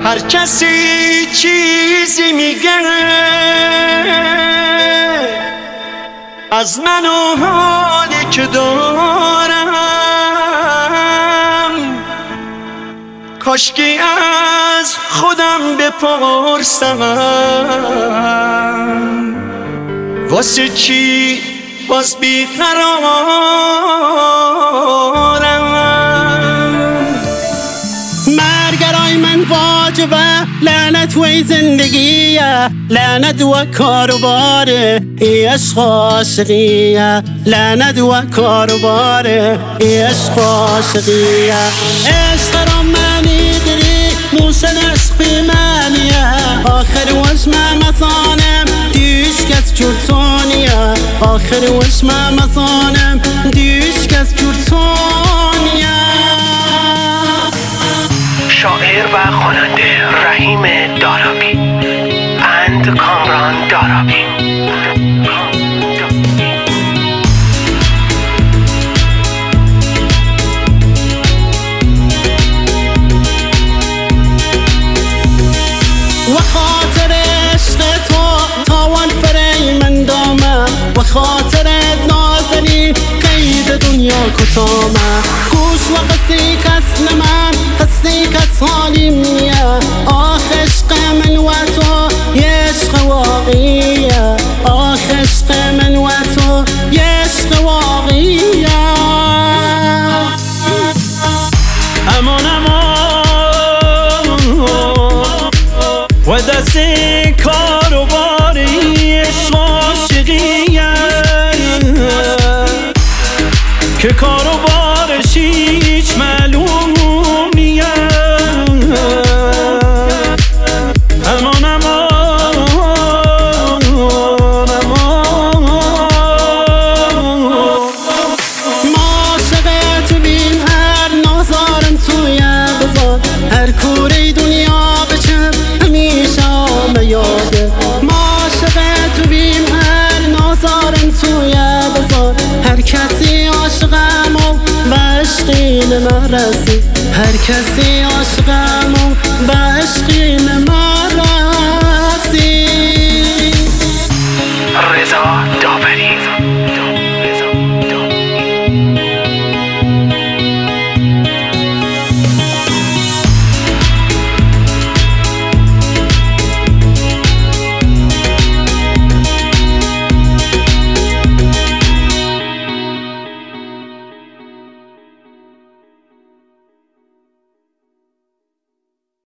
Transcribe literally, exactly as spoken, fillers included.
هر کسی چیزی میگه از من و حالی که دارم، کاشکی از خودم بپرسم واسه چی باز بیقرارم. مرگرای من واجبه، لعنت وی زندگیه، لعنت و کاروباره ای عشق عاشقیه، لعنت و کاروباره ای عشق عاشقیه. عشق را منی دری موشن عشق بی معنیه، آخر وشم مزانم دیش کس جورتونیه، آخر وشم مزانم دیش کس جورتونیه. شاعر و خواننده رحیم دارابی اند کامران دارابی. و خاطر عشق تو تاوان فری من دامم، و خاطر نازنی قید دنیا کتامه. گوش و قصی کس نمن قصی کس حالیم نیه، آخ عشق من و تو یه عشق واقعیه، آخ عشق من و تو یه عشق واقعیه. امان امان و دست کاروباری عشق عاشقیه که کاروبارش هیچ معلوم نیه. امان امان امان ما عاشق تو بیم، هر نازارم توی بزار، هر کوره دنیا بچم همیشه همه یاده. ما عاشق تو بیم، هر نازارم توی بزار، هر کسی عاشقم و عشقی نمرسی، هر کسی عاشقم